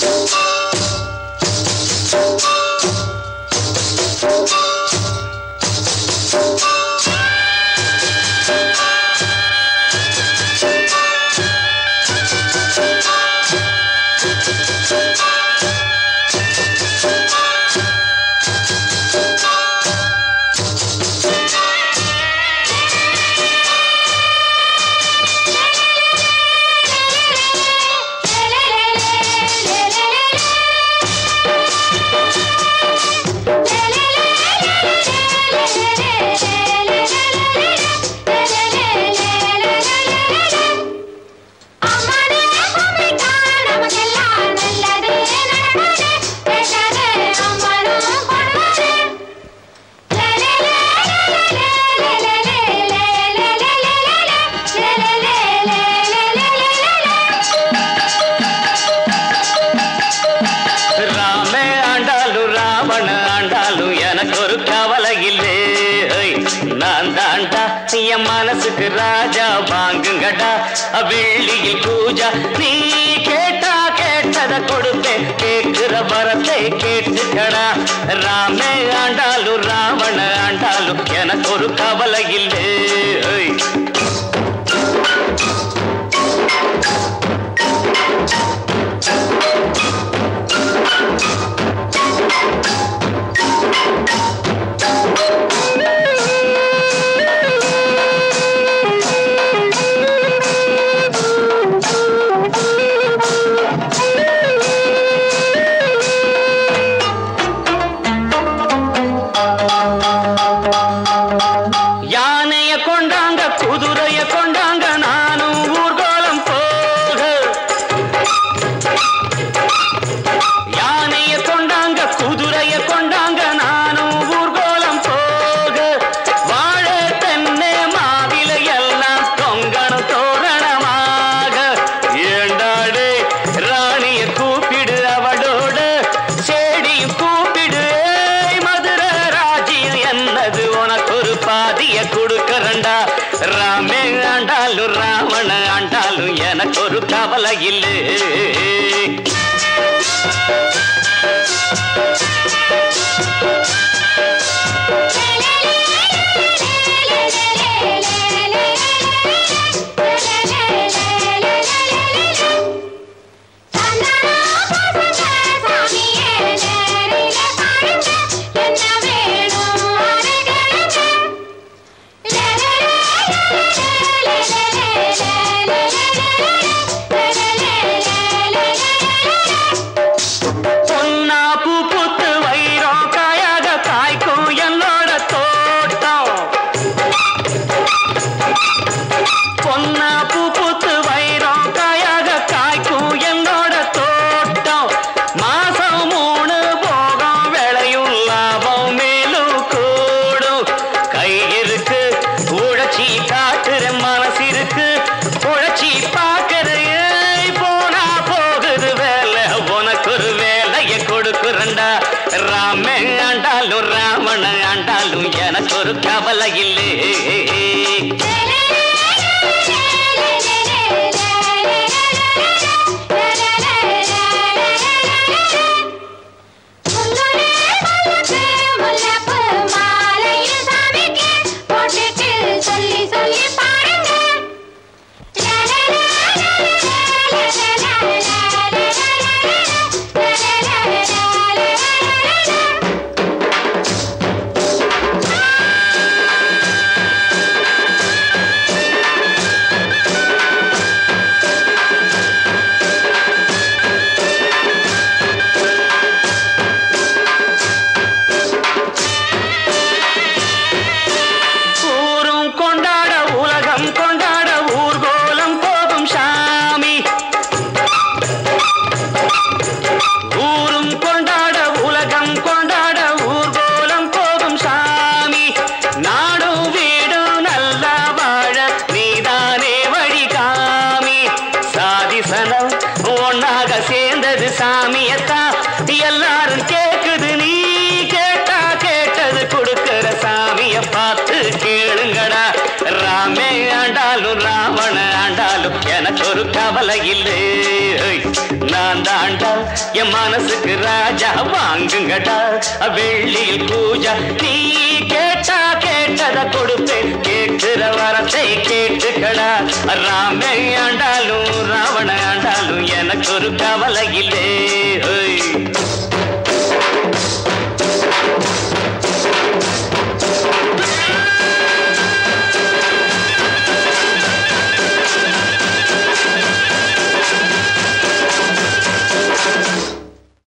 மனசுக்கு ராஜா வாங்குங்கடா வெள்ளியில் பூஜா நீ கேட்டா கேட்டத கொடுப்பேன் கேட்கிற வரத்தை கேட்டுக்கடா ராமே ஆண்டாலும் ராவண ஆண்டாலும் எனக்கு ஒரு கவலை இல்லை ராமே ஆண்டாலும் ராவண ஆண்டாலும் எனக்கு ஒரு கவலை இல்லை ராமே ஆண்டாலும் ராவண ஆண்டாலும் எனக்கு ஒரு கவலை இல்லை சேர்ந்தது சாமியத்தா எல்லாரும் கேக்குது நீ கேட்டா கேட்டது கொடுக்கிற சாமிய பார்த்து கேளுங்கடா ராமே ஆண்டாலும் ராவண ஆண்டாலும் ஆண்டாலும் எனக்கு ஒரு கவலை இல்லை. நான் தாண்டா என் மனசுக்கு ராஜா, வாங்குங்கடா வெள்ளியில் பூஜா. நீ கேட்டா கேட்டத கொடுப்பேன், கேட்கிற வரத்தை கேட்டுக்கடா. ராமே ஆண்டாலும் ராவண ஆண்டாலும் எனக்கு ஒரு கவலை இல்லை.